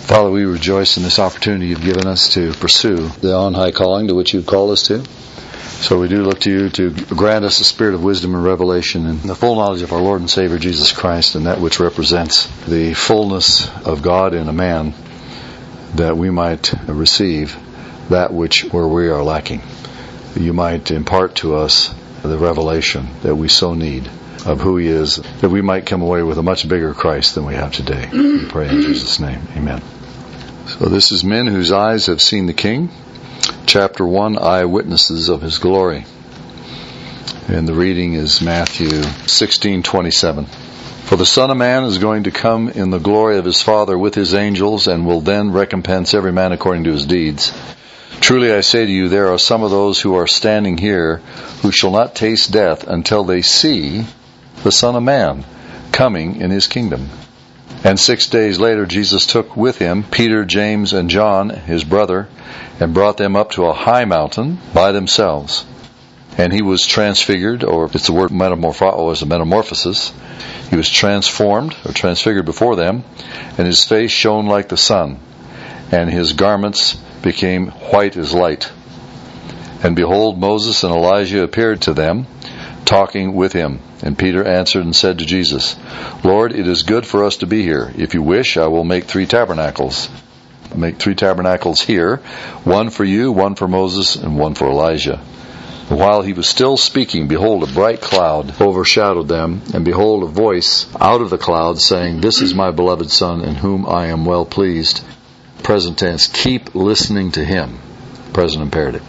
Father, we rejoice in this opportunity you've given us to pursue the on-high calling to which you've called us to. So we do look to you to grant us the spirit of wisdom and revelation and the full knowledge of our Lord and Savior Jesus Christ, and that which represents the fullness of God in a man, that we might receive that which where we are lacking. You might impart to us the revelation that we so need of who He is, that we might come away with a much bigger Christ than we have today. We pray in Jesus' name. Amen. So this is Men Whose Eyes Have Seen the King, Chapter 1, Eyewitnesses of His Glory. And the reading is Matthew 16:27. For the Son of Man is going to come in the glory of His Father with His angels, and will then recompense every man according to his deeds. Truly I say to you, there are some of those who are standing here who shall not taste death until they see the Son of Man coming in His kingdom. And 6 days later Jesus took with Him Peter, James, and John, His brother, and brought them up to a high mountain by themselves. And He was transfigured, or it's the word metamorphosis. He was transformed, or transfigured before them, and His face shone like the sun, and His garments became white as light. And behold, Moses and Elijah appeared to them, talking with Him. And Peter answered and said to Jesus, Lord, it is good for us to be here. If you wish, I will make 3 tabernacles. Make 3 tabernacles here, one for you, one for Moses, and one for Elijah. And while He was still speaking, behold, a bright cloud overshadowed them, and behold, a voice out of the cloud saying, This is my beloved Son, in whom I am well pleased. Present tense, keep listening to Him. Present imperative.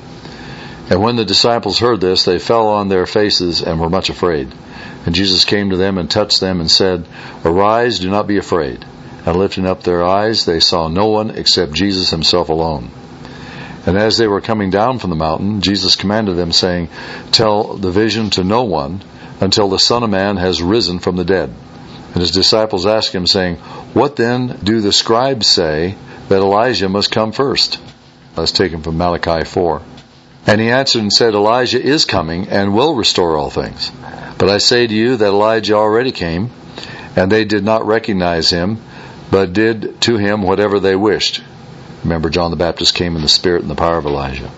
And when the disciples heard this, they fell on their faces and were much afraid. And Jesus came to them and touched them and said, Arise, do not be afraid. And lifting up their eyes, they saw no one except Jesus Himself alone. And as they were coming down from the mountain, Jesus commanded them, saying, Tell the vision to no one until the Son of Man has risen from the dead. And His disciples asked Him, saying, What then do the scribes say that Elijah must come first? That's taken from Malachi 4. And He answered and said, Elijah is coming and will restore all things. But I say to you that Elijah already came, and they did not recognize him, but did to him whatever they wished. Remember, John the Baptist came in the spirit and the power of Elijah.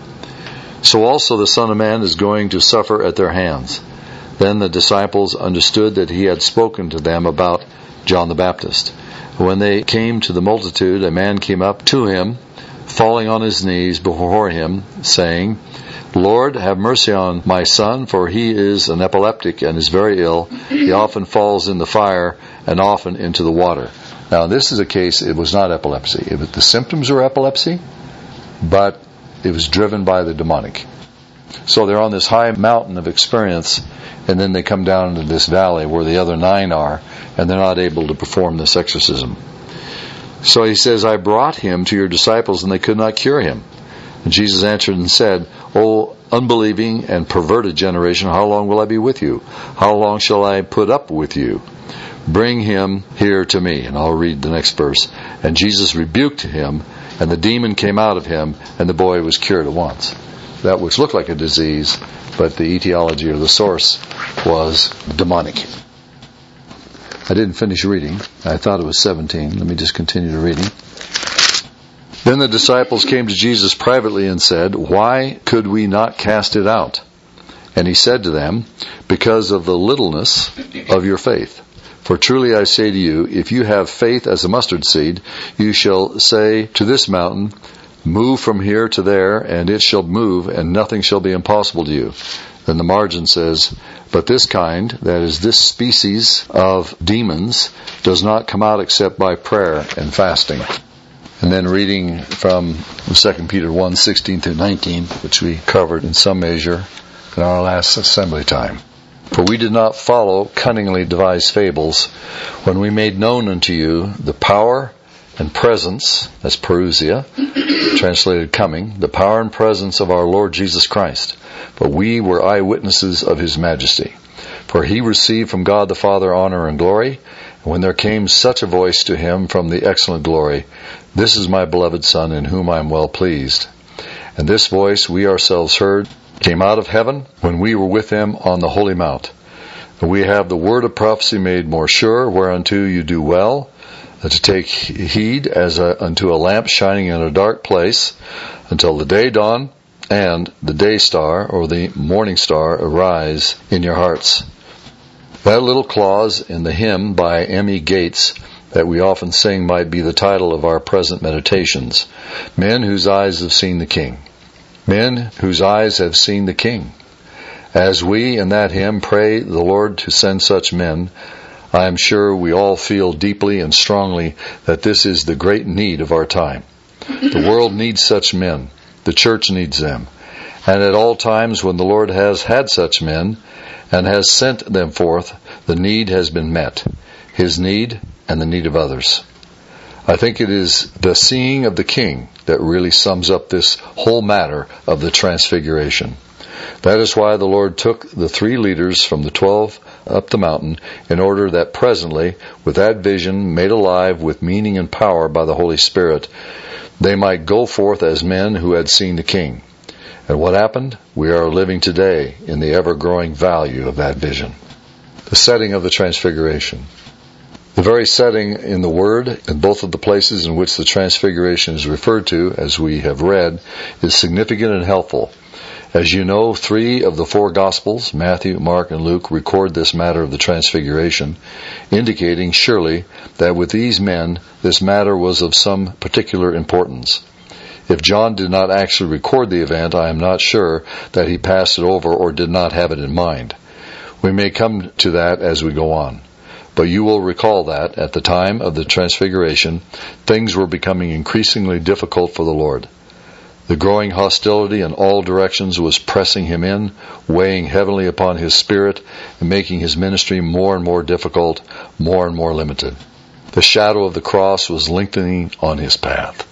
So also the Son of Man is going to suffer at their hands. Then the disciples understood that He had spoken to them about John the Baptist. When they came to the multitude, a man came up to Him, falling on his knees before Him, saying, Lord, have mercy on my son, for he is an epileptic and is very ill. He often falls in the fire and often into the water. Now, this is a case, it was not epilepsy. The symptoms were epilepsy, but it was driven by the demonic. So they're on this high mountain of experience, and then they come down into this valley where the other 9 are, and they're not able to perform this exorcism. So He says, I brought him to your disciples, and they could not cure him. And Jesus answered and said, O unbelieving and perverted generation, how long will I be with you? How long shall I put up with you? Bring him here to me. And I'll read the next verse. And Jesus rebuked him, and the demon came out of him, and the boy was cured at once. That which looked like a disease, but the etiology or the source was demonic. I didn't finish reading. I thought it was 17. Let me just continue the reading. Then the disciples came to Jesus privately and said, Why could we not cast it out? And He said to them, Because of the littleness of your faith. For truly I say to you, if you have faith as a mustard seed, you shall say to this mountain, Move from here to there, and it shall move, and nothing shall be impossible to you. Then the margin says, But this kind, that is this species of demons, does not come out except by prayer and fasting. And then reading from 2 Peter 1, 16 through 19, which we covered in some measure in our last assembly time. For we did not follow cunningly devised fables when we made known unto you the power and presence, that's parousia, translated coming, the power and presence of our Lord Jesus Christ. But we were eyewitnesses of His majesty. For He received from God the Father honor and glory. And when there came such a voice to Him from the excellent glory, This is my beloved Son, in whom I am well pleased. And this voice we ourselves heard came out of heaven when we were with Him on the holy mount. And we have the word of prophecy made more sure, whereunto you do well, to take heed as unto a lamp shining in a dark place, until the day dawn and the day star or the morning star arise in your hearts. That little clause in the hymn by M.E. Gates that we often sing might be the title of our present meditations. Men whose eyes have seen the King. Men whose eyes have seen the King. As we in that hymn pray the Lord to send such men, I am sure we all feel deeply and strongly that this is the great need of our time. The world needs such men. The church needs them. And at all times when the Lord has had such men and has sent them forth, the need has been met. His need and the need of others. I think it is the seeing of the King that really sums up this whole matter of the transfiguration. That is why the Lord took the 3 leaders from the 12 up the mountain, in order that presently, with that vision made alive with meaning and power by the Holy Spirit, they might go forth as men who had seen the King. And what happened? We are living today in the ever-growing value of that vision. The setting of the transfiguration. The very setting in the Word, in both of the places in which the transfiguration is referred to, as we have read, is significant and helpful. As you know, 3 of the 4 Gospels, Matthew, Mark, and Luke, record this matter of the transfiguration, indicating surely that with these men, this matter was of some particular importance. If John did not actually record the event, I am not sure that he passed it over or did not have it in mind. We may come to that as we go on. But you will recall that, at the time of the transfiguration, things were becoming increasingly difficult for the Lord. The growing hostility in all directions was pressing him in, weighing heavily upon his spirit, and making his ministry more and more difficult, more and more limited. The shadow of the cross was lengthening on his path.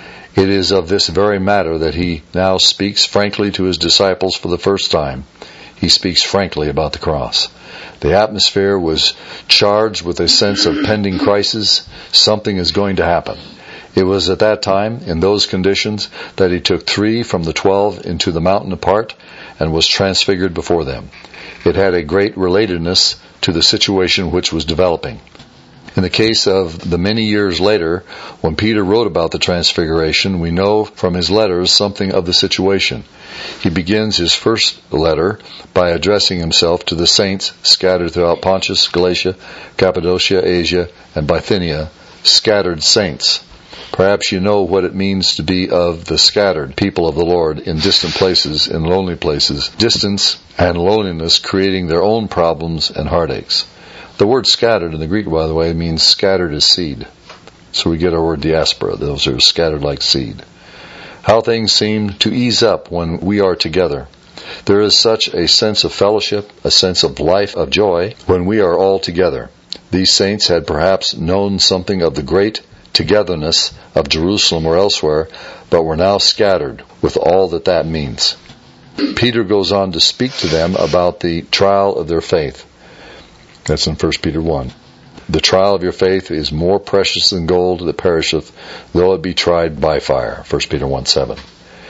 It is of this very matter that he now speaks frankly to his disciples for the first time. He speaks frankly about the cross. The atmosphere was charged with a sense of pending crisis. Something is going to happen. It was at that time, in those conditions, that he took 3 from the 12 into the mountain apart and was transfigured before them. It had a great relatedness to the situation which was developing. In the case of the many years later, when Peter wrote about the transfiguration, we know from his letters something of the situation. He begins his first letter by addressing himself to the saints scattered throughout Pontus, Galatia, Cappadocia, Asia, and Bithynia, scattered saints. Perhaps you know what it means to be of the scattered people of the Lord in distant places, in lonely places, distance and loneliness creating their own problems and heartaches. The word scattered in the Greek, by the way, means scattered as seed. So we get our word diaspora. Those are scattered like seed. How things seem to ease up when we are together. There is such a sense of fellowship, a sense of life, of joy, when we are all together. These saints had perhaps known something of the great togetherness of Jerusalem or elsewhere, but were now scattered with all that that means. Peter goes on to speak to them about the trial of their faith. That's in 1 Peter 1. The trial of your faith is more precious than gold that perisheth, though it be tried by fire. 1 Peter 1:7.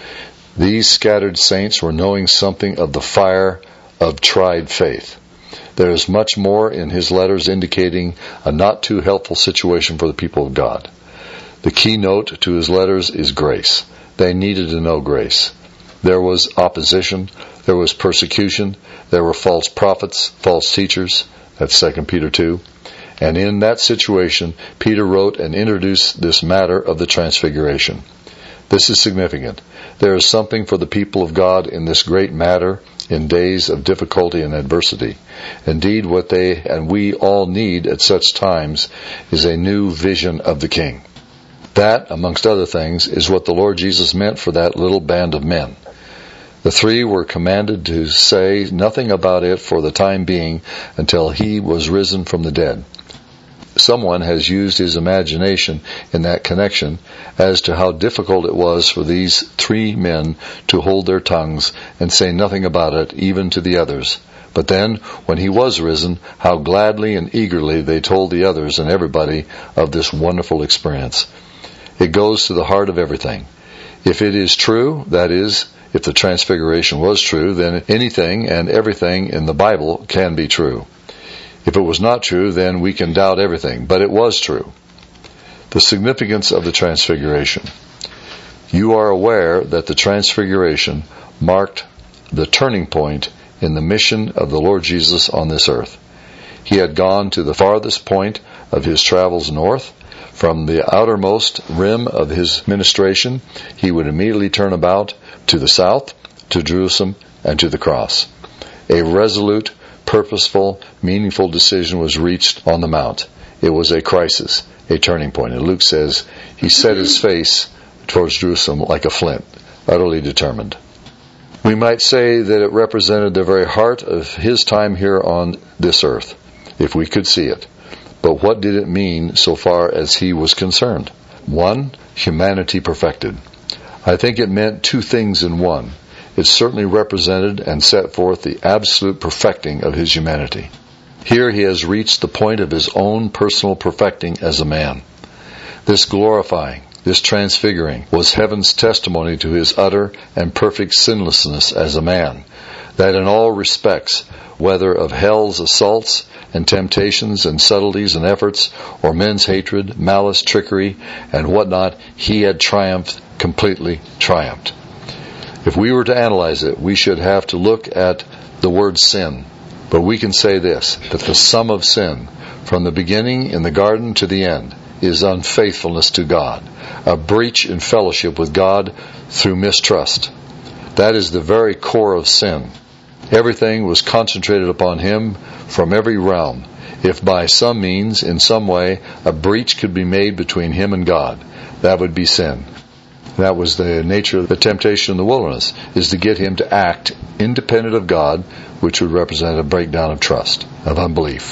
These scattered saints were knowing something of the fire of tried faith. There is much more in his letters indicating a not too helpful situation for the people of God. The keynote to his letters is grace. They needed to know grace. There was opposition, there was persecution, there were false prophets, false teachers. That's 2 Peter 2. And in that situation, Peter wrote and introduced this matter of the transfiguration. This is significant. There is something for the people of God in this great matter in days of difficulty and adversity. Indeed, what they and we all need at such times is a new vision of the King. That, amongst other things, is what the Lord Jesus meant for that little band of men. The 3 were commanded to say nothing about it for the time being until he was risen from the dead. Someone has used his imagination in that connection as to how difficult it was for these 3 men to hold their tongues and say nothing about it even to the others. But then, when he was risen, how gladly and eagerly they told the others and everybody of this wonderful experience. It goes to the heart of everything. If it is true, that is, if the transfiguration was true, then anything and everything in the Bible can be true. If it was not true, then we can doubt everything, but it was true. The significance of the Transfiguration. You are aware that the Transfiguration marked the turning point in the mission of the Lord Jesus on this earth. He had gone to the farthest point of his travels north. From the outermost rim of his ministration, he would immediately turn about to the south, to Jerusalem, and to the cross. A resolute, purposeful, meaningful decision was reached on the mount. It was a crisis, a turning point. And Luke says, he set his face towards Jerusalem like a flint, utterly determined. We might say that it represented the very heart of his time here on this earth, if we could see it. But what did it mean so far as he was concerned? 1, humanity perfected. I think it meant two things in one. It certainly represented and set forth the absolute perfecting of his humanity. Here he has reached the point of his own personal perfecting as a man. This glorifying, this transfiguring, was heaven's testimony to his utter and perfect sinlessness as a man, that in all respects, whether of hell's assaults and temptations and subtleties and efforts, or men's hatred, malice, trickery, and whatnot, he had triumphed, completely triumphed. If we were to analyze it, we should have to look at the word sin. But we can say this, that the sum of sin, from the beginning in the garden to the end, is unfaithfulness to God, a breach in fellowship with God through mistrust. That is the very core of sin. Everything was concentrated upon him from every realm. If by some means, in some way, a breach could be made between him and God, that would be sin. That was the nature of the temptation in the wilderness, is to get him to act independent of God, which would represent a breakdown of trust, of unbelief.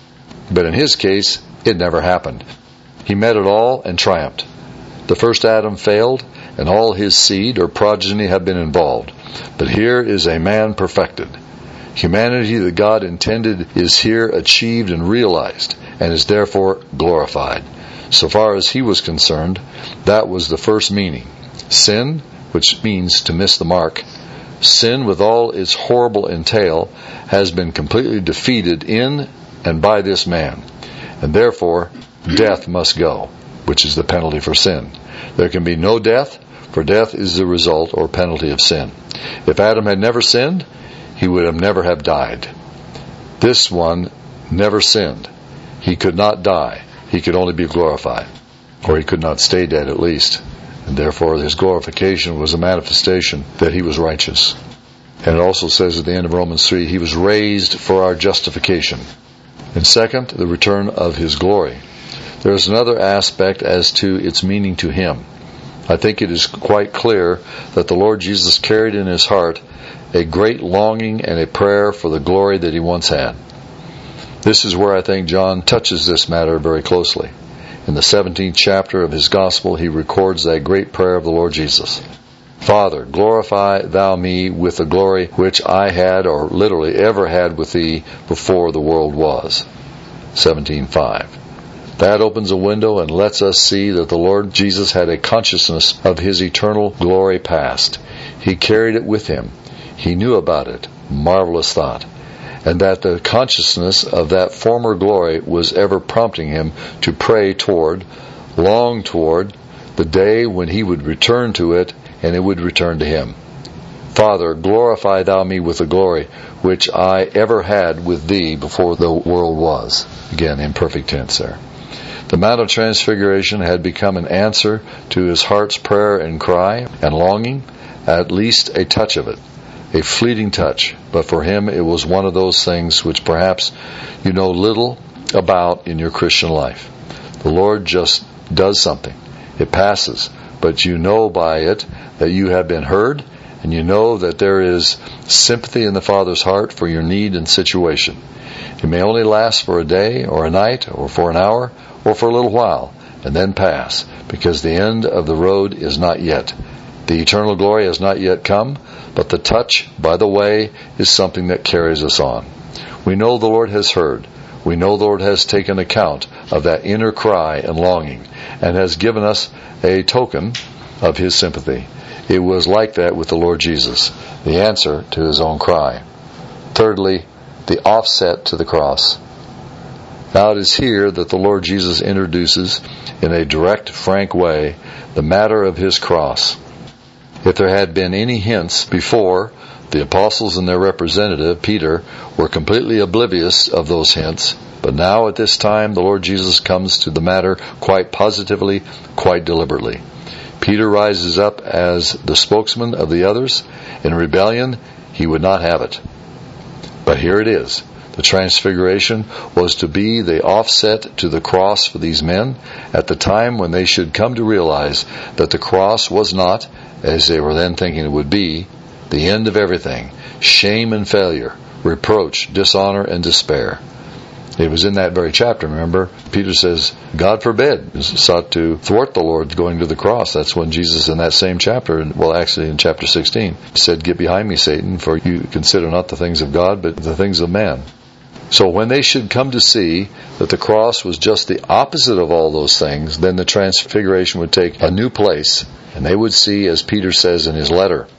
But in his case, it never happened. He met it all and triumphed. The first Adam failed, and all his seed or progeny have been involved. But here is a man perfected. Humanity that God intended is here achieved and realized, and is therefore glorified. So far as he was concerned, that was the first meaning. Sin, which means to miss the mark, sin with all its horrible entail, has been completely defeated in and by this man. And therefore, death must go, which is the penalty for sin. There can be no death, for death is the result or penalty of sin. If Adam had never sinned, he would have never have died. This one never sinned. He could not die. He could only be glorified. Or he could not stay dead at least. And therefore his glorification was a manifestation that he was righteous. And it also says at the end of Romans 3, he was raised for our justification. And second, the return of his glory. There is another aspect as to its meaning to him. I think it is quite clear that the Lord Jesus carried in his heart a great longing and a prayer for the glory that he once had. This is where I think John touches this matter very closely. In the 17th chapter of his Gospel, he records that great prayer of the Lord Jesus. Father, glorify thou me with the glory which I had, or literally ever had with thee before the world was. 17:5. That opens a window and lets us see that the Lord Jesus had a consciousness of his eternal glory past. He carried it with him. He knew about it. Marvelous thought. And that the consciousness of that former glory was ever prompting him to pray toward, long toward, the day when he would return to it, and it would return to him. Father, glorify thou me with the glory which I ever had with thee before the world was. Again, imperfect tense there. The Mount of Transfiguration had become an answer to his heart's prayer and cry and longing, at least a touch of it. A fleeting touch, but for him it was one of those things which perhaps you know little about in your Christian life. The Lord just does something. It passes, but you know by it that you have been heard, and you know that there is sympathy in the Father's heart for your need and situation. It may only last for a day or a night or for an hour or for a little while, and then pass, because the end of the road is not yet. The eternal glory has not yet come, but the touch by the way is something that carries us on. We know the Lord has heard. We know the Lord has taken account of that inner cry and longing, and has given us a token of his sympathy. It was like that with the Lord Jesus, the answer to his own cry. Thirdly, the offset to the cross. Now it is here that the Lord Jesus introduces, in a direct, frank way, the matter of His cross. If there had been any hints before, the apostles and their representative, Peter, were completely oblivious of those hints. But now at this time, the Lord Jesus comes to the matter quite positively, quite deliberately. Peter rises up as the spokesman of the others. In rebellion, he would not have it. But here it is. The transfiguration was to be the offset to the cross for these men at the time when they should come to realize that the cross was not, as they were then thinking it would be, the end of everything. Shame and failure, reproach, dishonor, and despair. It was in that very chapter, remember? Peter says, God forbid, sought to thwart the Lord going to the cross. That's when Jesus in that same chapter, well actually in chapter 16, said, Get behind me, Satan, for you consider not the things of God, but the things of man. So when they should come to see that the cross was just the opposite of all those things, then the transfiguration would take a new place, and they would see, as Peter says in his letter.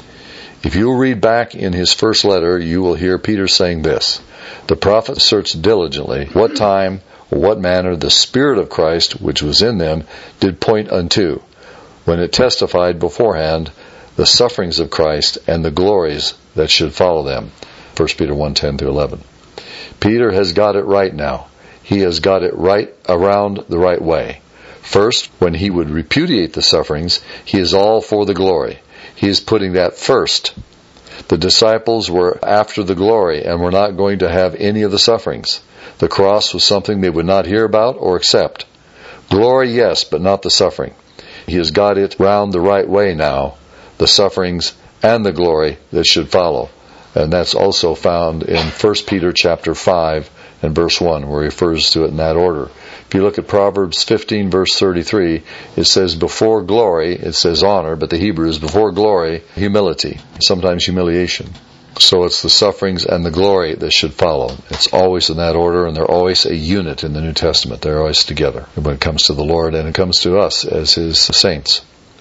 If you read back in his first letter, you will hear Peter saying this, The prophet searched diligently what time or what manner the Spirit of Christ, which was in them, did point unto, when it testified beforehand the sufferings of Christ and the glories that should follow them. 1 Peter 1:10-11. Peter has got it right now. He has got it right around the right way. First, when he would repudiate the sufferings, he is all for the glory. He is putting that first. The disciples were after the glory and were not going to have any of the sufferings. The cross was something they would not hear about or accept. Glory, yes, but not the suffering. He has got it round the right way now, the sufferings and the glory that should follow. And that's also found in 1 Peter chapter 5 and verse 1, where he refers to it in that order. If you look at Proverbs 15 verse 33, it says before glory, it says honor, but the Hebrew is before glory, humility, sometimes humiliation. So it's the sufferings and the glory that should follow. It's always in that order, and they're always a unit in the New Testament. They're always together when it comes to the Lord and it comes to us as His saints.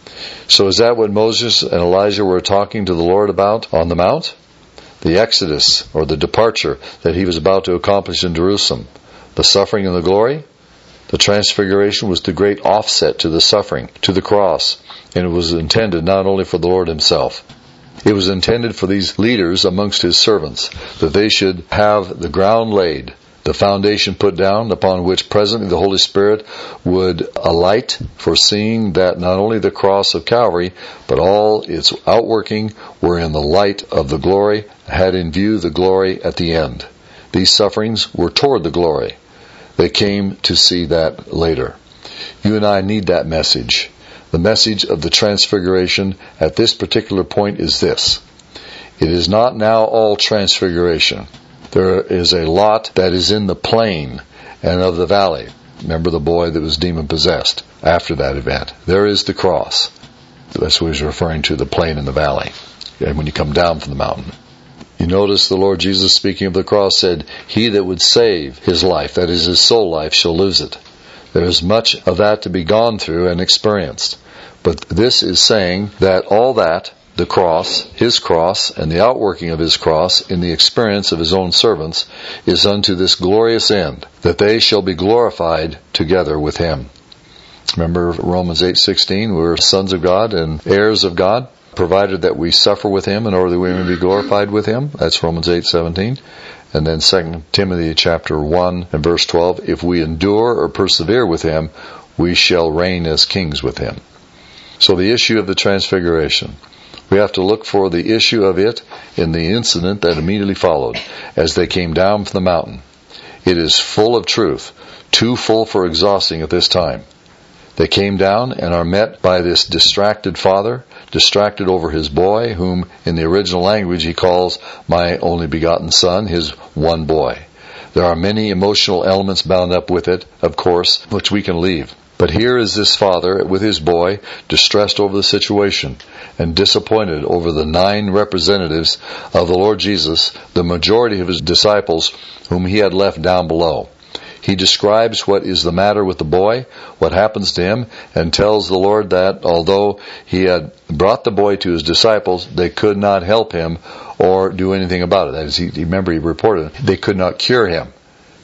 So is that what Moses and Elijah were talking to the Lord about on the Mount? The exodus, or the departure that he was about to accomplish in Jerusalem. The suffering and the glory? The transfiguration was the great offset to the suffering, to the cross, and it was intended not only for the Lord Himself. It was intended for these leaders amongst His servants, that they should have the ground laid, the foundation put down, upon which presently the Holy Spirit would alight, foreseeing that not only the cross of Calvary, but all its outworking were in the light of the glory, had in view the glory at the end. These sufferings were toward the glory. They came to see that later. You and I need that message. The message of the transfiguration at this particular point is this. It is not now all transfiguration. There is a lot that is in the plain and of the valley. Remember the boy that was demon-possessed after that event. There is the cross. That's what he's referring to, the plain and the valley. And when you come down from the mountain. You notice the Lord Jesus, speaking of the cross, said, He that would save his life, that is his soul life, shall lose it. There is much of that to be gone through and experienced. But this is saying that all that, the cross, His cross, and the outworking of His cross in the experience of His own servants, is unto this glorious end, that they shall be glorified together with Him. Remember Romans 8:16, we're sons of God and heirs of God, provided that we suffer with Him in order that we may be glorified with Him. That's Romans 8:17. And then 2 Timothy chapter 1 and verse 12, if we endure or persevere with Him, we shall reign as kings with Him. So the issue of the transfiguration. We have to look for the issue of it in the incident that immediately followed, as they came down from the mountain. It is full of truth, too full for exhausting at this time. They came down and are met by this distracted father, distracted over his boy, whom in the original language he calls my only begotten son, his one boy. There are many emotional elements bound up with it, of course, which we can leave. But here is this father with his boy, distressed over the situation and disappointed over the 9 representatives of the Lord Jesus, the majority of His disciples, whom He had left down below. He describes what is the matter with the boy, what happens to him, and tells the Lord that although He had brought the boy to His disciples, they could not help him or do anything about it. That is, remember he reported, they could not cure him.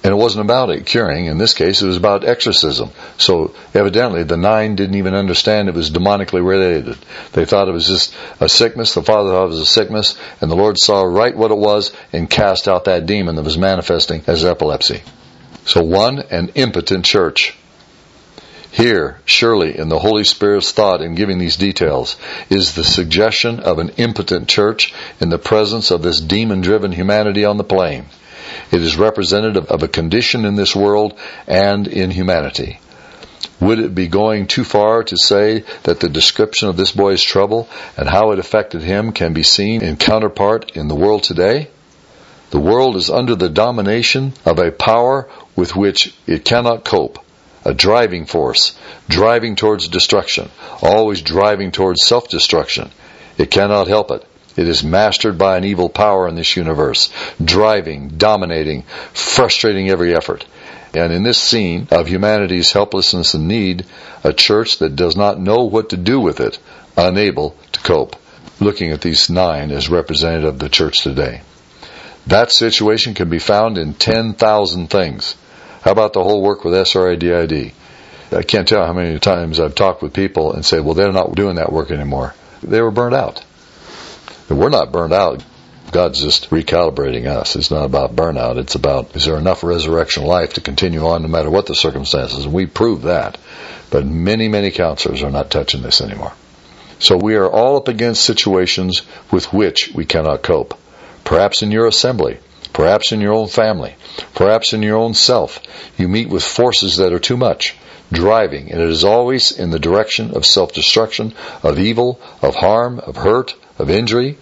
And it wasn't about it curing. In this case, it was about exorcism. So evidently, the 9 didn't even understand it was demonically related. They thought it was just a sickness. The father thought it was a sickness. And the Lord saw right what it was and cast out that demon that was manifesting as epilepsy. So 1, an impotent church. Here, surely, in the Holy Spirit's thought in giving these details, is the suggestion of an impotent church in the presence of this demon-driven humanity on the plain. It is representative of a condition in this world and in humanity. Would it be going too far to say that the description of this boy's trouble and how it affected him can be seen in counterpart in the world today? The world is under the domination of a power with which it cannot cope. A driving force, driving towards destruction, always driving towards self-destruction. It cannot help it. It is mastered by an evil power in this universe, driving, dominating, frustrating every effort. And in this scene of humanity's helplessness and need, a church that does not know what to do with it, unable to cope. Looking at these 9 as representative of the church today. That situation can be found in 10,000 things. How about the whole work with SRIDID? I can't tell how many times I've talked with people and say, well, they're not doing that work anymore. They were burned out. And we're not burned out. God's just recalibrating us. It's not about burnout. It's about, is there enough resurrection life to continue on no matter what the circumstances? And we prove that. But many, many counselors are not touching this anymore. So we are all up against situations with which we cannot cope. Perhaps in your assembly. Perhaps in your own family, perhaps in your own self, you meet with forces that are too much, driving, and it is always in the direction of self-destruction, of evil, of harm, of hurt, of injury.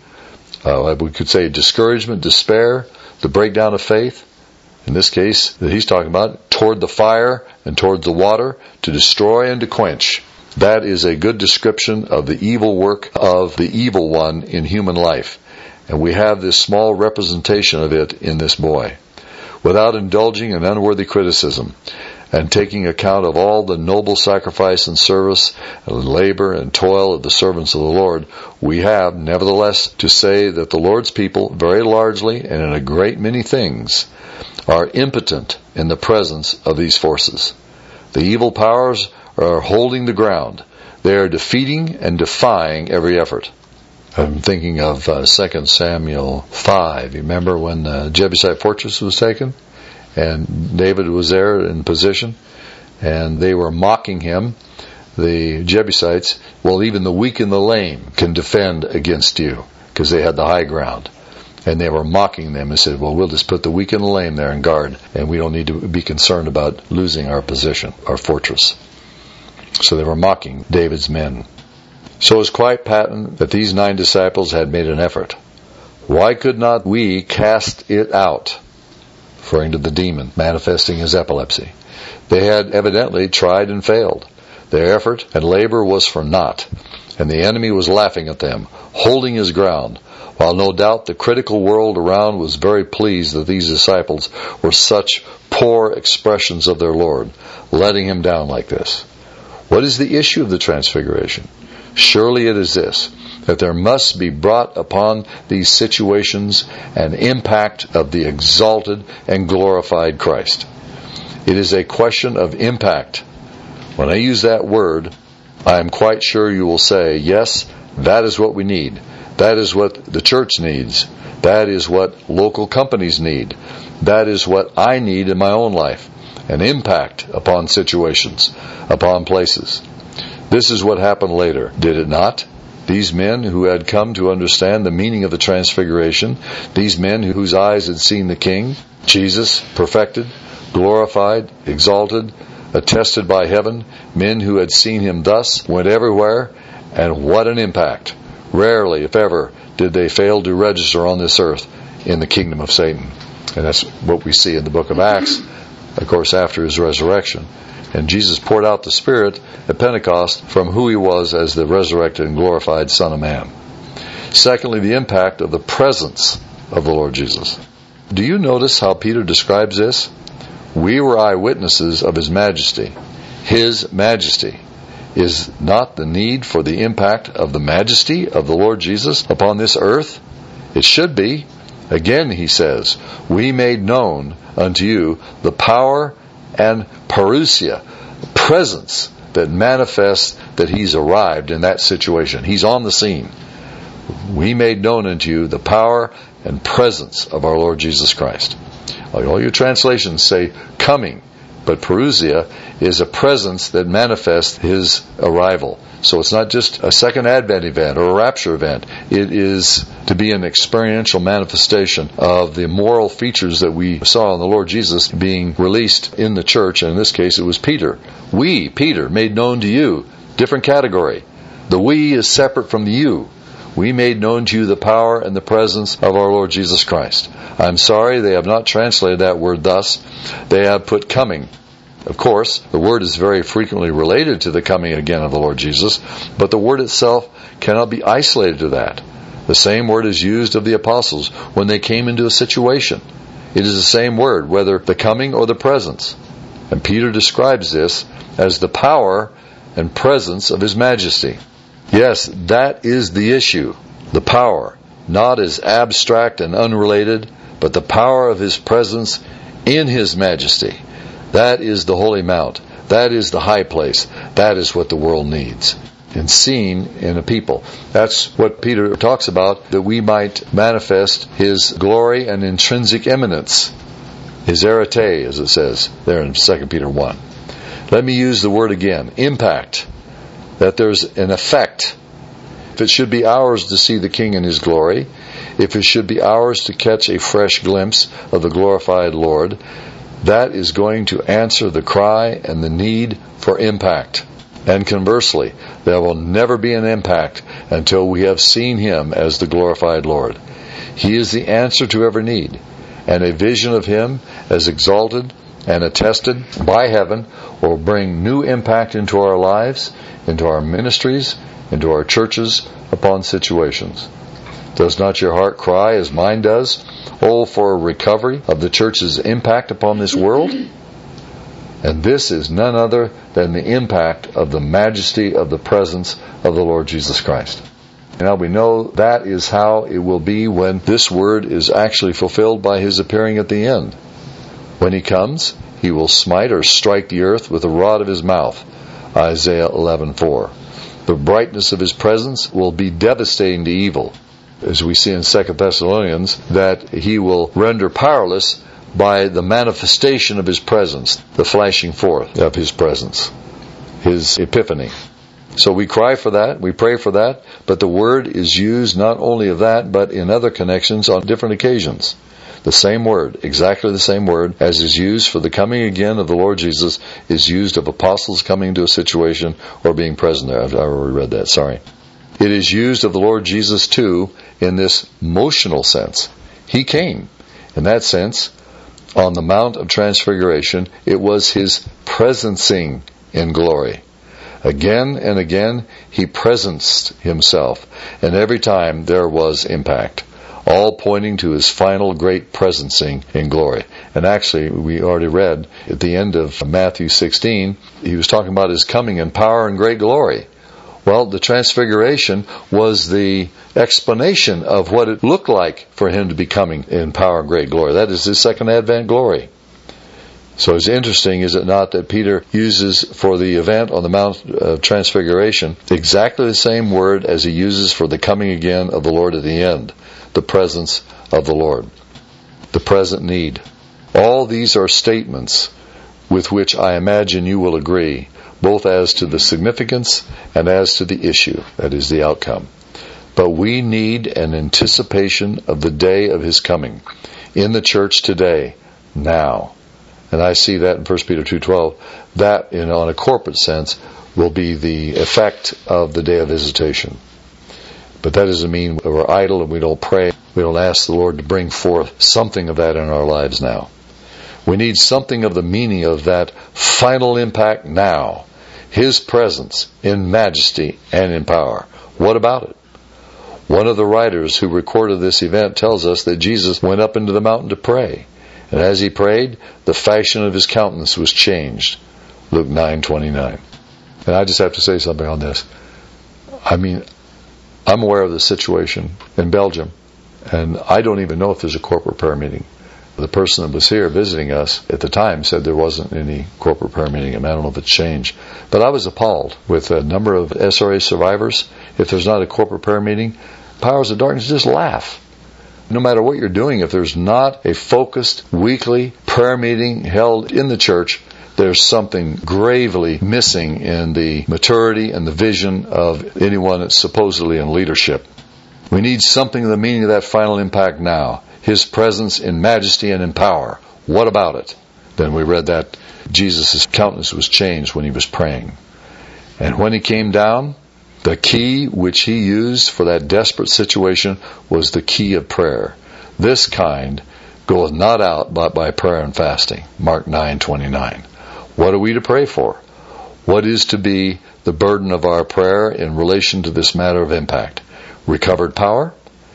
We could say discouragement, despair, the breakdown of faith. In this case that he's talking about, toward the fire and toward the water, to destroy and to quench. That is a good description of the evil work of the evil one in human life. And we have this small representation of it in this boy. Without indulging in unworthy criticism and taking account of all the noble sacrifice and service and labor and toil of the servants of the Lord, we have, nevertheless, to say that the Lord's people, very largely and in a great many things, are impotent in the presence of these forces. The evil powers are holding the ground. They are defeating and defying every effort. I'm thinking of 2 Samuel 5. You remember when the Jebusite fortress was taken? And David was there in position. And they were mocking him, the Jebusites. Well, even the weak and the lame can defend against you, because they had the high ground. And they were mocking them and said, well, we'll just put the weak and the lame there and guard. And we don't need to be concerned about losing our position, our fortress. So they were mocking David's men. So it's quite patent that these 9 disciples had made an effort. Why could not we cast it out? Referring to the demon manifesting as epilepsy. They had evidently tried and failed. Their effort and labor was for naught, and the enemy was laughing at them, holding his ground, while no doubt the critical world around was very pleased that these disciples were such poor expressions of their Lord, letting him down like this. What is the issue of the transfiguration? Surely it is this, that there must be brought upon these situations an impact of the exalted and glorified Christ. It is a question of impact. When I use that word, I am quite sure you will say, yes, that is what we need. That is what the church needs. That is what local companies need. That is what I need in my own life. An impact upon situations, upon places. This is what happened later, did it not? These men who had come to understand the meaning of the transfiguration, these men whose eyes had seen the King, Jesus, perfected, glorified, exalted, attested by heaven, men who had seen him thus, went everywhere, and what an impact. Rarely, if ever, did they fail to register on this earth in the kingdom of Satan. And that's what we see in the book of Acts, of course, after his resurrection. And Jesus poured out the Spirit at Pentecost from who he was as the resurrected and glorified Son of Man. Secondly, the impact of the presence of the Lord Jesus. Do you notice how Peter describes this? We were eyewitnesses of his majesty. His majesty. Is not the need for the impact of the majesty of the Lord Jesus upon this earth? It should be. Again, he says, we made known unto you the power and parousia, presence that manifests that He's arrived in that situation. He's on the scene. We made known unto you the power and presence of our Lord Jesus Christ. All your translations say coming, but parousia is a presence that manifests His arrival. So it's not just a second Advent event or a rapture event. It is to be an experiential manifestation of the moral features that we saw in the Lord Jesus being released in the church. And in this case, it was Peter. We, Peter, made known to you. Different category. The we is separate from the you. We made known to you the power and the presence of our Lord Jesus Christ. I'm sorry they have not translated that word thus. They have put coming. Of course, the word is very frequently related to the coming again of the Lord Jesus, but the word itself cannot be isolated to that. The same word is used of the apostles when they came into a situation. It is the same word, whether the coming or the presence. And Peter describes this as the power and presence of His majesty. Yes, that is the issue. The power, not as abstract and unrelated, but the power of His presence in His majesty. That is the Holy Mount. That is the high place. That is what the world needs and seen in a people. That's what Peter talks about, that we might manifest His glory and intrinsic eminence. His arete, as it says there in 2 Peter 1. Let me use the word again. Impact. That there's an effect. If it should be ours to see the King in His glory, if it should be ours to catch a fresh glimpse of the glorified Lord, that is going to answer the cry and the need for impact. And conversely, there will never be an impact until we have seen Him as the glorified Lord. He is the answer to every need, and a vision of Him as exalted and attested by heaven will bring new impact into our lives, into our ministries, into our churches, upon situations. Does not your heart cry as mine does? Oh, for a recovery of the church's impact upon this world? And this is none other than the impact of the majesty of the presence of the Lord Jesus Christ. Now we know that is how it will be when this word is actually fulfilled by His appearing at the end. When He comes, He will smite or strike the earth with the rod of His mouth. Isaiah 11:4. The brightness of His presence will be devastating to evil. As we see in 2 Thessalonians, that He will render powerless by the manifestation of His presence, the flashing forth of His presence, His epiphany. So we cry for that, we pray for that, but the word is used not only of that, but in other connections on different occasions. The same word, exactly the same word, as is used for the coming again of the Lord Jesus, is used of apostles coming into a situation or being present there. I've already read that, sorry. It is used of the Lord Jesus too in this motional sense. He came. In that sense, on the Mount of Transfiguration, it was His presencing in glory. Again and again, He presenced Himself, and every time there was impact, all pointing to His final great presencing in glory. And actually, we already read at the end of Matthew 16, He was talking about His coming in power and great glory. Well, the Transfiguration was the explanation of what it looked like for Him to be coming in power and great glory. That is His second Advent glory. So it's interesting, is it not, that Peter uses for the event on the Mount of Transfiguration exactly the same word as he uses for the coming again of the Lord at the end, the presence of the Lord, the present need. All these are statements with which I imagine you will agree, both as to the significance and as to the issue, that is the outcome. But we need an anticipation of the day of His coming in the church today, now. And I see that in 1 Peter 2:12, that on a corporate sense will be the effect of the day of visitation. But that doesn't mean we're idle and we don't pray. We don't ask the Lord to bring forth something of that in our lives now. We need something of the meaning of that final impact now. His presence in majesty and in power. What about it? One of the writers who recorded this event tells us that Jesus went up into the mountain to pray. And as He prayed, the fashion of His countenance was changed. Luke 9:29. And I just have to say something on this. I mean, I'm aware of the situation in Belgium, and I don't even know if there's a corporate prayer meeting. The person that was here visiting us at the time said there wasn't any corporate prayer meeting. I don't know if it's changed. But I was appalled with a number of SRA survivors. If there's not a corporate prayer meeting, powers of darkness just laugh. No matter what you're doing, if there's not a focused weekly prayer meeting held in the church, there's something gravely missing in the maturity and the vision of anyone that's supposedly in leadership. We need something of the meaning of that final impact now. His presence in majesty and in power. What about it? Then we read that Jesus' countenance was changed when he was praying. And when he came down, the key which he used for that desperate situation was the key of prayer. This kind goeth not out but by prayer and fasting. Mark 9:29. What are we to pray for? What is to be the burden of our prayer in relation to this matter of impact? Recovered power?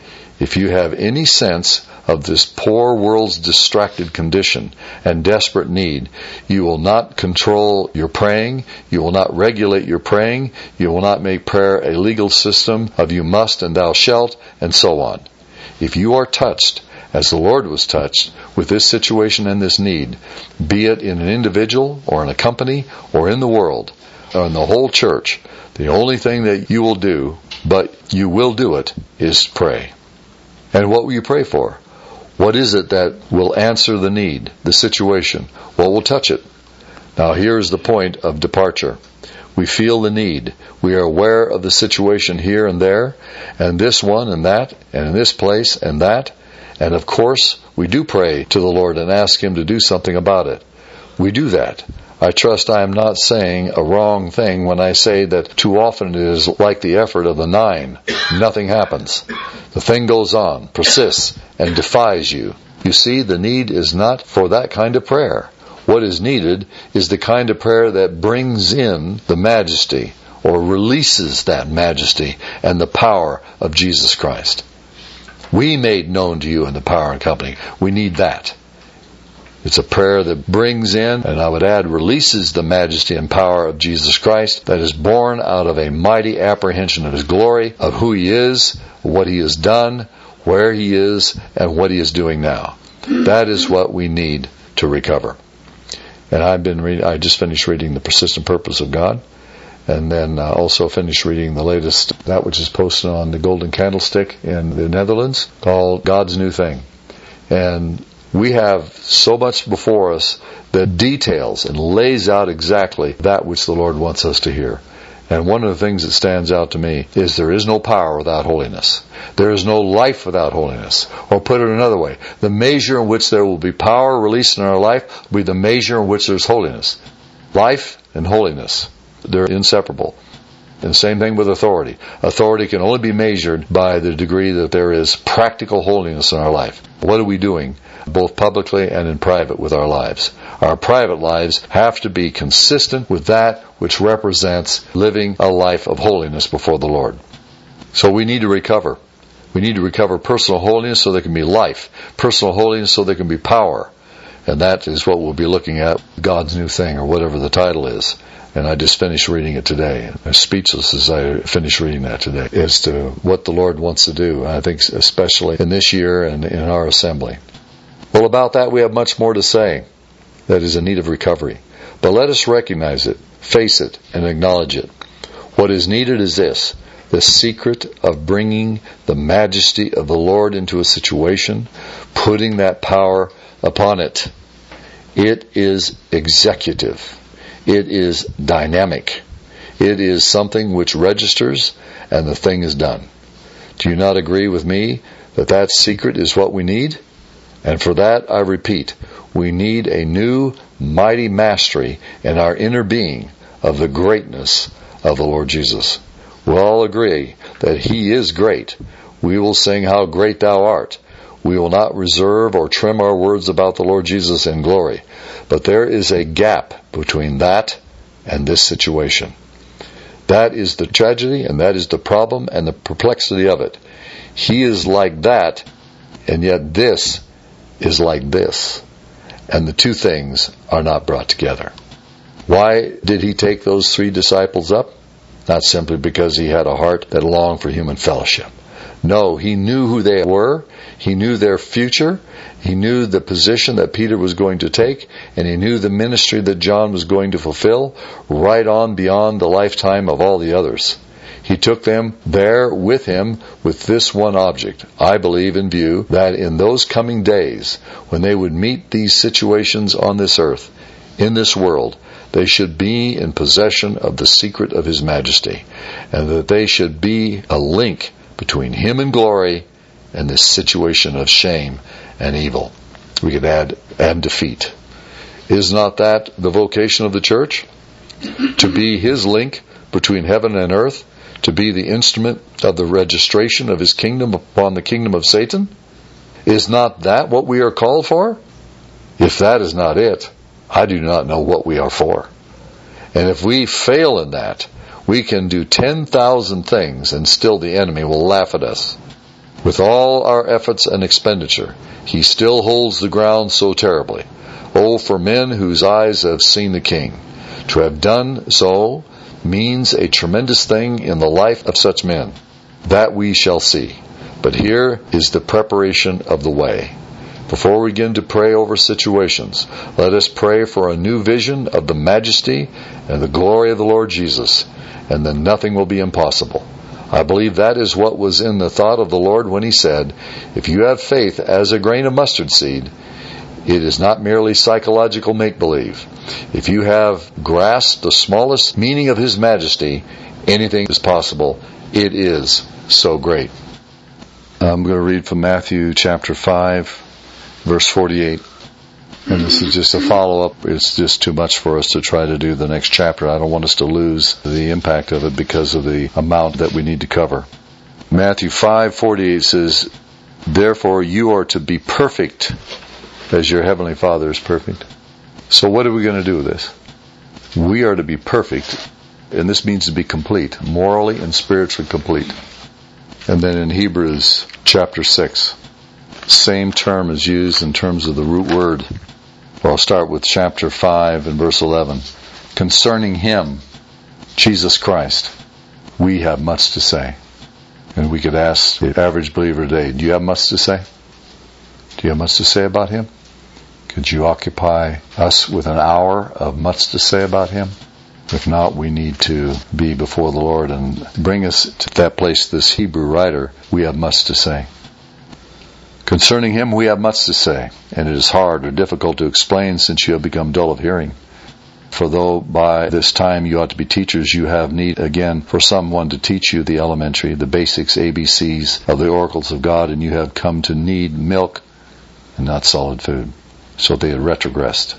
If you have any sense of this poor world's distracted condition and desperate need, you will not control your praying, you will not regulate your praying, you will not make prayer a legal system of you must and thou shalt, and so on. If you are touched, as the Lord was touched, with this situation and this need, be it in an individual or in a company or in the world or in the whole church, the only thing that you will do, but you will do it, is pray. And what will you pray for? What is it that will answer the need, the situation? What will touch it? Now here is the point of departure. We feel the need. We are aware of the situation here and there, and this one and that, and in this place and that. And of course, we do pray to the Lord and ask Him to do something about it. We do that. I trust I am not saying a wrong thing when I say that too often it is like the effort of the 9. Nothing happens. The thing goes on, persists, and defies you. You see, the need is not for that kind of prayer. What is needed is the kind of prayer that brings in the majesty, or releases that majesty and the power of Jesus Christ. We made known to you in the power and company. We need that. It's a prayer that brings in, and I would add, releases the majesty and power of Jesus Christ, that is born out of a mighty apprehension of His glory, of who He is, what He has done, where He is, and what He is doing now. That is what we need to recover. And I just finished reading The Persistent Purpose of God, and then also finished reading the latest, that which is posted on the Golden Candlestick in the Netherlands, called God's New Thing. And we have so much before us that details and lays out exactly that which the Lord wants us to hear. And one of the things that stands out to me is there is no power without holiness. There is no life without holiness. Or put it another way, the measure in which there will be power released in our life will be the measure in which there's holiness. Life and holiness, they're inseparable. And the same thing with authority. Authority can only be measured by the degree that there is practical holiness in our life. What are we doing, both publicly and in private, with our lives? Our private lives have to be consistent with that which represents living a life of holiness before the Lord. So we need to recover. We need to recover personal holiness so there can be life. Personal holiness so there can be power. And that is what we'll be looking at, God's New Thing, or whatever the title is. And I just finished reading it today. I'm speechless as I finished reading that today as to what the Lord wants to do. I think especially in this year and in our assembly. Well, about that we have much more to say that is in need of recovery. But let us recognize it, face it, and acknowledge it. What is needed is this: the secret of bringing the majesty of the Lord into a situation, putting that power upon it. It is executive. It is dynamic. It is something which registers, and the thing is done. Do you not agree with me that that secret is what we need? And for that, I repeat, we need a new, mighty mastery in our inner being of the greatness of the Lord Jesus. We'll all agree that He is great. We will sing, "How great Thou art." We will not reserve or trim our words about the Lord Jesus in glory. But there is a gap between that and this situation. That is the tragedy, and that is the problem and the perplexity of it. He is like that, and yet this is like this. And the two things are not brought together. Why did He take those 3 disciples up? Not simply because He had a heart that longed for human fellowship. No, he knew who they were. He knew their future. He knew the position that Peter was going to take, and he knew the ministry that John was going to fulfill right on beyond the lifetime of all the others. He took them there with him with this one object, I believe, in view, that in those coming days, when they would meet these situations on this earth, in this world, they should be in possession of the secret of His majesty, and that they should be a link between Him and glory and this situation of shame and evil. We could add, and defeat. Is not that the vocation of the church? To be His link between heaven and earth? To be the instrument of the registration of His kingdom upon the kingdom of Satan? Is not that what we are called for? If that is not it, I do not know what we are for. And if we fail in that, we can do 10,000 things and still the enemy will laugh at us. With all our efforts and expenditure, he still holds the ground so terribly. Oh, for men whose eyes have seen the King. To have done so means a tremendous thing in the life of such men. That we shall see. But here is the preparation of the way. Before we begin to pray over situations, let us pray for a new vision of the majesty and the glory of the Lord Jesus, and then nothing will be impossible. I believe that is what was in the thought of the Lord when He said, if you have faith as a grain of mustard seed, it is not merely psychological make-believe. If you have grasped the smallest meaning of His majesty, anything is possible. It is so great. I'm going to read from Matthew chapter 5, verse 48. And this is just a follow-up. It's just too much for us to try to do the next chapter. I don't want us to lose the impact of it because of the amount that we need to cover. Matthew 5:48 says, therefore you are to be perfect as your heavenly Father is perfect. So what are we going to do with this? We are to be perfect, and this means to be complete, morally and spiritually complete. And then in Hebrews chapter 6, same term is used in terms of the root word. Well, I'll start with chapter 5 and verse 11. Concerning Him, Jesus Christ, we have much to say. And we could ask the average believer today, do you have much to say? Do you have much to say about Him? Could you occupy us with an hour of much to say about Him? If not, we need to be before the Lord and bring us to that place, this Hebrew writer, we have much to say. Concerning Him we have much to say, and it is hard or difficult to explain since you have become dull of hearing. For though by this time you ought to be teachers, you have need again for someone to teach you the elementary, the basics, ABCs of the oracles of God, and you have come to need milk and not solid food. So they had retrogressed.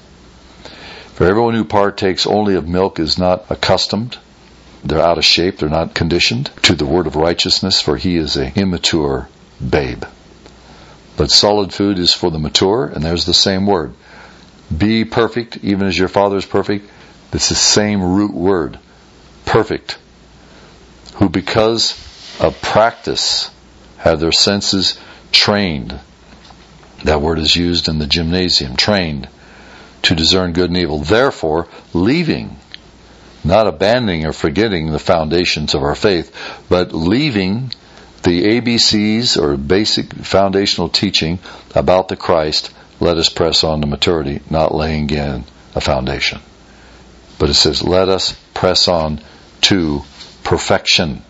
For everyone who partakes only of milk is not accustomed. They're out of shape, they're not conditioned to the word of righteousness, for he is an immature babe. But solid food is for the mature, and there's the same word. Be perfect, even as your Father is perfect. It's the same root word. Perfect. Who because of practice have their senses trained. That word is used in the gymnasium. Trained to discern good and evil. Therefore, leaving, not abandoning or forgetting the foundations of our faith, but leaving the ABCs or basic foundational teaching about the Christ, let us press on to maturity, not laying again a foundation. But it says, let us press on to perfection.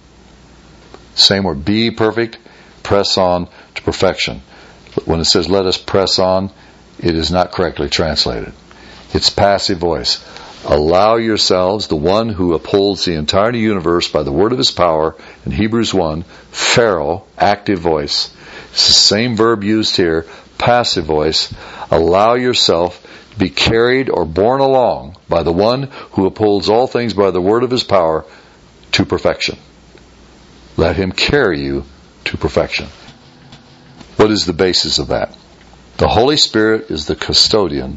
Same word, be perfect, press on to perfection. When it says, let us press on, it is not correctly translated. It's passive voice. Allow yourselves, the one who upholds the entire universe by the word of His power, in Hebrews 1, Pharaoh, active voice. It's the same verb used here, passive voice. Allow yourself to be carried or borne along by the one who upholds all things by the word of His power to perfection. Let Him carry you to perfection. What is the basis of that? The Holy Spirit is the custodian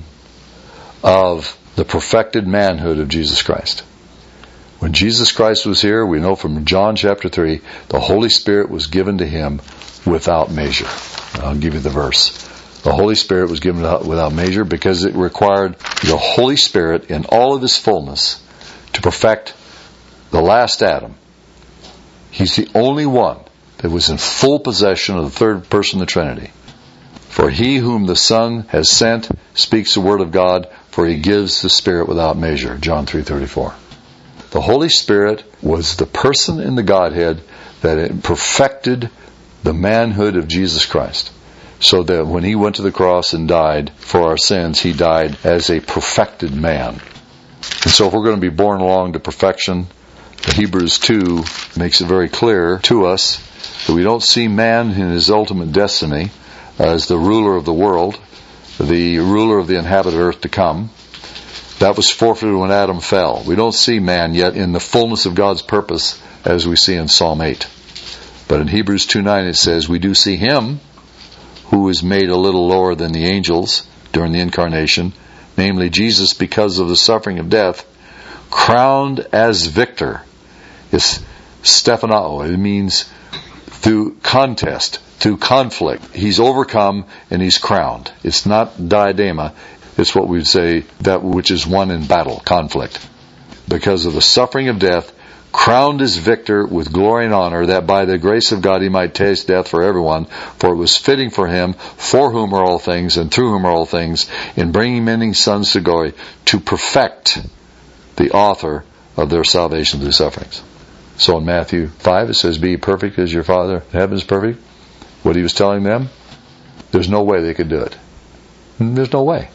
of the perfected manhood of Jesus Christ. When Jesus Christ was here, we know from John chapter 3, the Holy Spirit was given to Him without measure. I'll give you the verse. The Holy Spirit was given without measure because it required the Holy Spirit in all of His fullness to perfect the last Adam. He's the only one that was in full possession of the third person of the Trinity. For he whom the Son has sent speaks the word of God, for he gives the Spirit without measure. John 3:34. The Holy Spirit was the person in the Godhead that perfected the manhood of Jesus Christ. So that when he went to the cross and died for our sins, he died as a perfected man. And so if we're going to be born along to perfection, Hebrews 2 makes it very clear to us that we don't see man in his ultimate destiny as the ruler of the world, the ruler of the inhabited earth to come. That was forfeited when Adam fell. We don't see man yet in the fullness of God's purpose as we see in Psalm 8. But in Hebrews 2:9 it says, we do see him who was made a little lower than the angels during the incarnation, namely Jesus, because of the suffering of death, crowned as victor. It's Stephanao. It means through contest, through conflict. He's overcome and he's crowned. It's not diadema. It's what we'd say, that which is won in battle, conflict. Because of the suffering of death, crowned as victor with glory and honor, that by the grace of God he might taste death for everyone. For it was fitting for him, for whom are all things, and through whom are all things, in bringing many sons to glory, to perfect the author of their salvation through sufferings. So in Matthew 5 it says, be perfect as your Father in heaven is perfect. What he was telling them, there's no way they could do it. There's no way.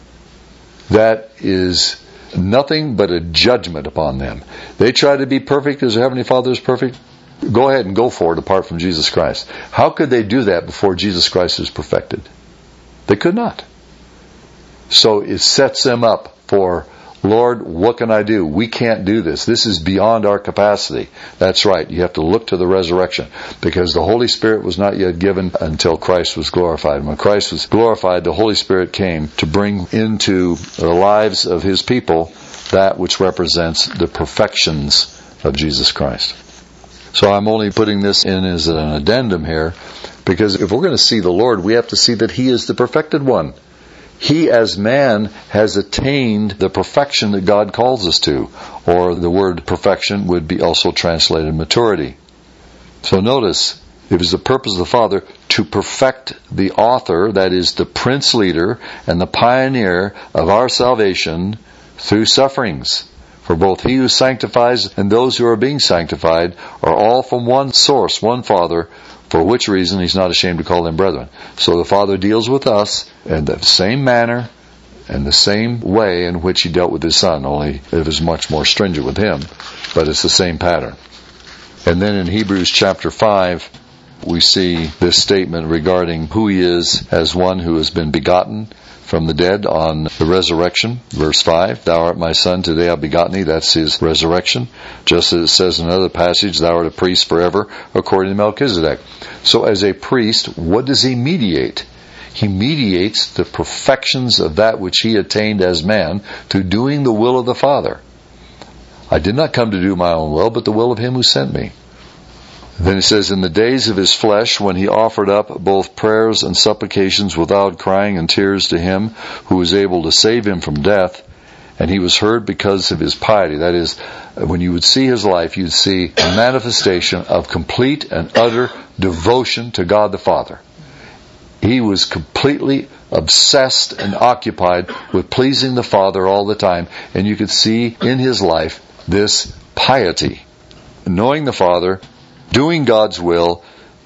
That is nothing but a judgment upon them. They try to be perfect as their Heavenly Father is perfect. Go ahead and go for it apart from Jesus Christ. How could they do that before Jesus Christ is perfected? They could not. So it sets them up for, Lord, what can I do? We can't do this. This is beyond our capacity. That's right. You have to look to the resurrection, because the Holy Spirit was not yet given until Christ was glorified. When Christ was glorified, the Holy Spirit came to bring into the lives of his people that which represents the perfections of Jesus Christ. So I'm only putting this in as an addendum here, because if we're going to see the Lord, we have to see that he is the perfected one. He as man has attained the perfection that God calls us to, or the word perfection would be also translated maturity. So notice, it was the purpose of the Father to perfect the author, that is the prince leader and the pioneer of our salvation through sufferings. For both he who sanctifies and those who are being sanctified are all from one source, one Father, for which reason he's not ashamed to call them brethren. So the Father deals with us in the same manner and the same way in which he dealt with his Son, only it was much more stringent with him, but it's the same pattern. And then in Hebrews chapter 5, we see this statement regarding who he is as one who has been begotten from the dead on the resurrection. Verse 5, thou art my son, today I've begotten thee. That's his resurrection. Just as it says in another passage, thou art a priest forever, according to Melchizedek. So as a priest, what does he mediate? He mediates the perfections of that which he attained as man through doing the will of the Father. I did not come to do my own will, but the will of him who sent me. Then he says, in the days of his flesh, when he offered up both prayers and supplications without crying and tears to him who was able to save him from death, and he was heard because of his piety. That is, when you would see his life, you'd see a manifestation of complete and utter devotion to God the Father. He was completely obsessed and occupied with pleasing the Father all the time, and you could see in his life this piety, knowing the Father, doing God's will,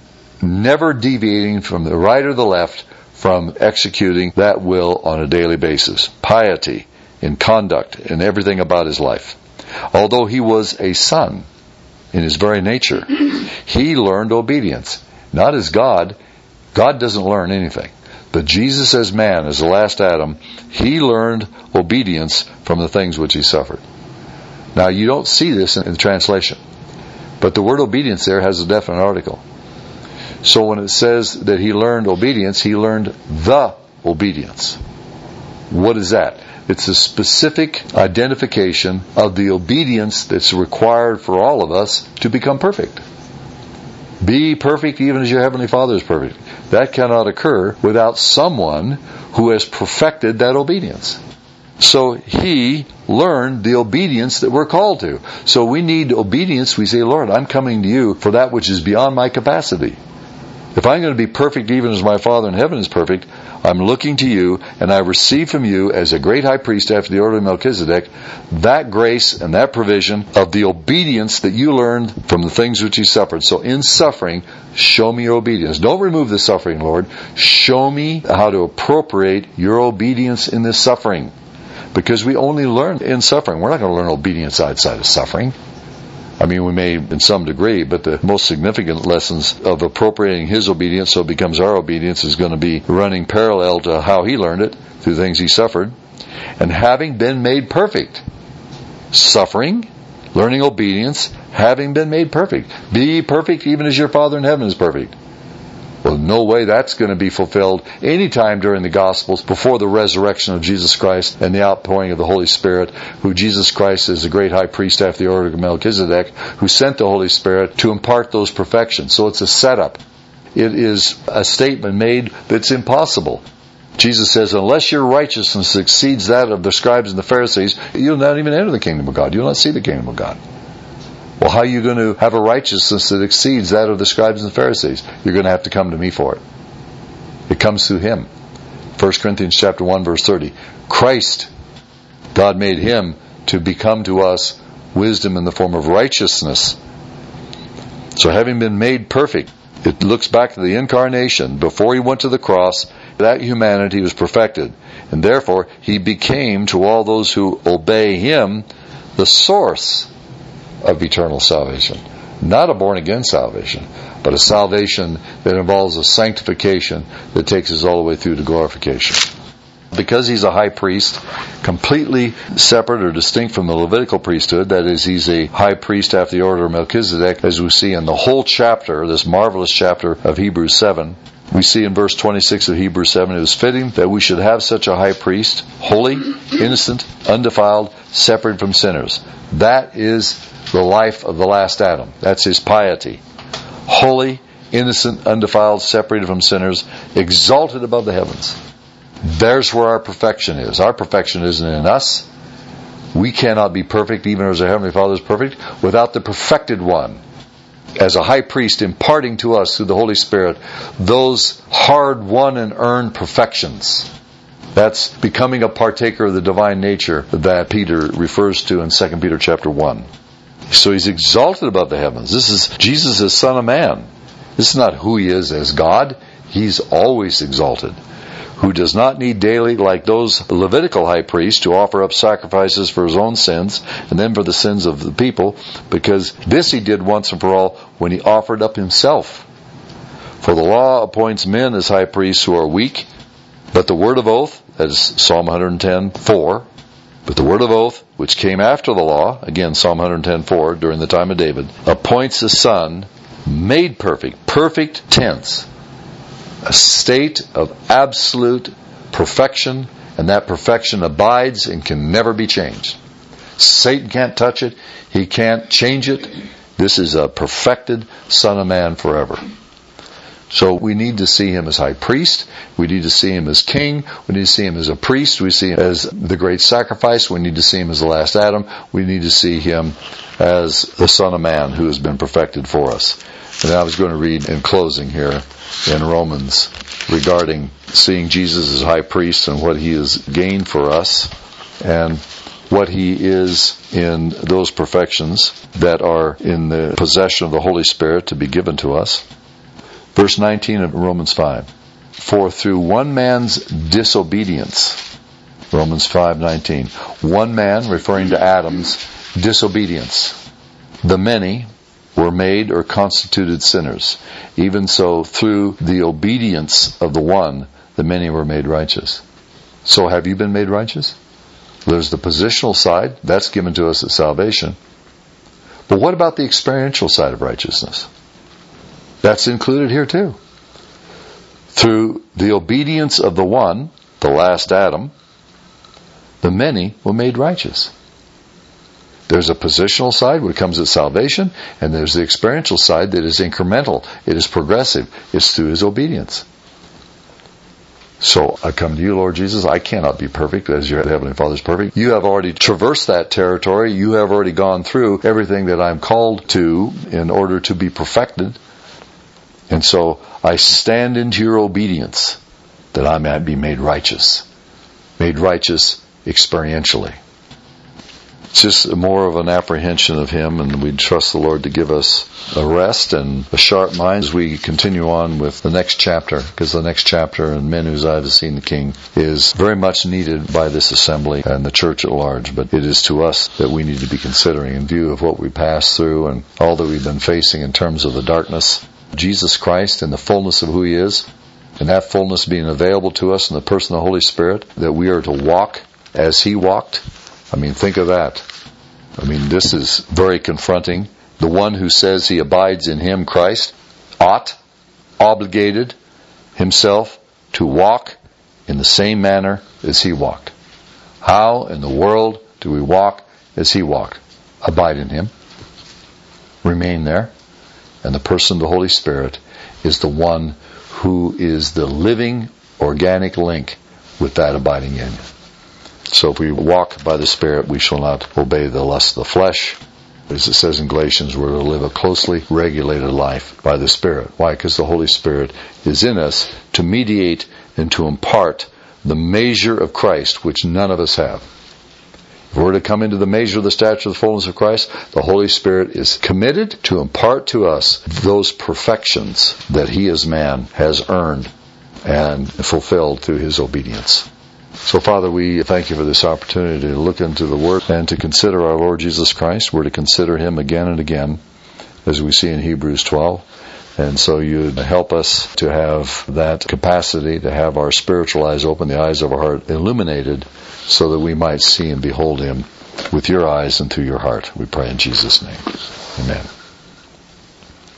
never deviating from the right or the left from executing that will on a daily basis. Piety in conduct, in everything about his life. Although he was a son in his very nature, he learned obedience. Not as God. God doesn't learn anything. But Jesus as man, as the last Adam, he learned obedience from the things which he suffered. Now you don't see this in the translation, but the word obedience there has a definite article. So when it says that he learned obedience, he learned the obedience. What is that? It's a specific identification of the obedience that's required for all of us to become perfect. Be perfect even as your Heavenly Father is perfect. That cannot occur without someone who has perfected that obedience. So he learned the obedience that we're called to. So we need obedience. We say, Lord, I'm coming to you for that which is beyond my capacity. If I'm going to be perfect even as my Father in heaven is perfect, I'm looking to you, and I receive from you as a great high priest after the order of Melchizedek that grace and that provision of the obedience that you learned from the things which you suffered. So in suffering, show me your obedience. Don't remove the suffering, Lord. Show me how to appropriate your obedience in this suffering. Because we only learn in suffering. We're not going to learn obedience outside of suffering. I mean, we may in some degree, but the most significant lessons of appropriating His obedience so it becomes our obedience is going to be running parallel to how He learned it, through things He suffered. And having been made perfect. Suffering, learning obedience, having been made perfect. Be perfect even as your Father in heaven is perfect. Well, no way that's going to be fulfilled anytime during the Gospels before the resurrection of Jesus Christ and the outpouring of the Holy Spirit, who Jesus Christ is the great high priest after the order of Melchizedek, who sent the Holy Spirit to impart those perfections. So it's a setup. It is a statement made that's impossible. Jesus says, unless your righteousness exceeds that of the scribes and the Pharisees, you'll not even enter the kingdom of God. You'll not see the kingdom of God. Well, how are you going to have a righteousness that exceeds that of the scribes and the Pharisees? You're going to have to come to me for it. It comes through Him. 1 Corinthians chapter 1, verse 30. Christ, God made Him to become to us wisdom in the form of righteousness. So having been made perfect, it looks back to the incarnation. Before He went to the cross, that humanity was perfected. And therefore, He became, to all those who obey Him, the source of eternal salvation. Not a born-again salvation, but a salvation that involves a sanctification that takes us all the way through to glorification. Because He's a high priest, completely separate or distinct from the Levitical priesthood, that is, He's a high priest after the order of Melchizedek, as we see in the whole chapter, this marvelous chapter of Hebrews 7. We see in verse 26 of Hebrews 7, it was fitting that we should have such a high priest, holy, innocent, undefiled, separate from sinners. That is the life of the last Adam. That's his piety. Holy, innocent, undefiled, separated from sinners, exalted above the heavens. There's where our perfection is. Our perfection isn't in us. We cannot be perfect, even as our Heavenly Father is perfect, without the perfected one, as a high priest imparting to us through the Holy Spirit those hard-won and earned perfections. That's becoming a partaker of the divine nature that Peter refers to in 2 Peter chapter 1. So He's exalted above the heavens. This is Jesus as Son of Man. This is not who He is as God. He's always exalted. Who does not need daily, like those Levitical high priests, to offer up sacrifices for His own sins and then for the sins of the people, because this He did once and for all when He offered up Himself. For the law appoints men as high priests who are weak, but the word of oath, that is Psalm 110:4, but the word of oath, which came after the law, again Psalm 110:4, during the time of David, appoints a son made perfect, perfect tense, a state of absolute perfection, and that perfection abides and can never be changed. Satan can't touch it. He can't change it. This is a perfected Son of Man forever. So we need to see Him as high priest. We need to see Him as king. We need to see Him as a priest. We see Him as the great sacrifice. We need to see Him as the last Adam. We need to see Him as the Son of Man who has been perfected for us. And I was going to read in closing here in Romans regarding seeing Jesus as high priest and what He has gained for us and what He is in those perfections that are in the possession of the Holy Spirit to be given to us. Verse 19 of Romans 5. For through one man's disobedience, Romans 5:19, one man, referring to Adam's disobedience, the many were made or constituted sinners. Even so, through the obedience of the one, the many were made righteous. So have you been made righteous? There's the positional side. That's given to us at salvation. But what about the experiential side of righteousness? That's included here too. Through the obedience of the one, the last Adam, the many were made righteous. There's a positional side when it comes at salvation, and there's the experiential side that is incremental. It is progressive. It's through His obedience. So I come to you, Lord Jesus. I cannot be perfect as your Heavenly Father is perfect. You have already traversed that territory. You have already gone through everything that I'm called to in order to be perfected. And so I stand into your obedience that I might be made righteous experientially. It's just more of an apprehension of Him, and we trust the Lord to give us a rest and a sharp mind as we continue on with the next chapter, because the next chapter in Men Whose Eyes Have Seen the King is very much needed by this assembly and the church at large, but it is to us that we need to be considering in view of what we passed through and all that we've been facing in terms of the darkness. Jesus Christ and the fullness of who He is, and that fullness being available to us in the person of the Holy Spirit, that we are to walk as He walked. I mean, think of that. I mean, this is very confronting. The one who says he abides in Him, Christ, obligated himself to walk in the same manner as He walked. How in the world do we walk as He walked? Abide in Him. Remain there. And the person of the Holy Spirit is the one who is the living, organic link with that abiding in you. So if we walk by the Spirit, we shall not obey the lust of the flesh. As it says in Galatians, we're to live a closely regulated life by the Spirit. Why? Because the Holy Spirit is in us to mediate and to impart the measure of Christ, which none of us have. If we're to come into the measure of the stature of the fullness of Christ, the Holy Spirit is committed to impart to us those perfections that He as man has earned and fulfilled through His obedience. So, Father, we thank You for this opportunity to look into the Word and to consider our Lord Jesus Christ. We're to consider Him again and again, as we see in Hebrews 12. And so You'd help us to have that capacity, to have our spiritual eyes open, the eyes of our heart illuminated, so that we might see and behold Him with Your eyes and through Your heart. We pray in Jesus' name. Amen.